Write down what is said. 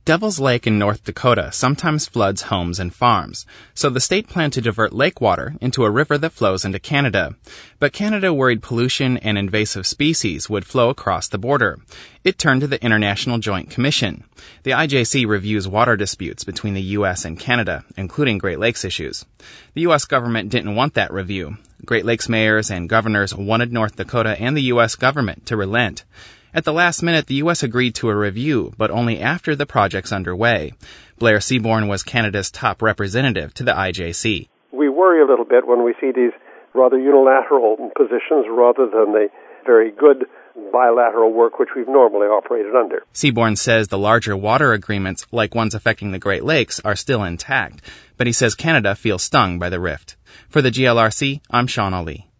Devil's Lake in North Dakota sometimes floods homes and farms, so the state planned to divert lake water into a river that flows into Canada. But Canada worried pollution and invasive species would flow across the border. It turned to the International Joint Commission. The IJC reviews water disputes between the U.S. and Canada, including Great Lakes issues. The U.S. government didn't want that review. Great Lakes mayors and governors wanted North Dakota and the U.S. government to relent. At the last minute, the U.S. agreed to a review, but only after the project's underway. Blair Seaborn was Canada's top representative to the IJC. We worry a little bit when we see these rather unilateral positions rather than the very good bilateral work which we've normally operated under. Seaborn says the larger water agreements, like ones affecting the Great Lakes, are still intact, but he says Canada feels stung by the rift. For the GLRC, I'm Sean Ali.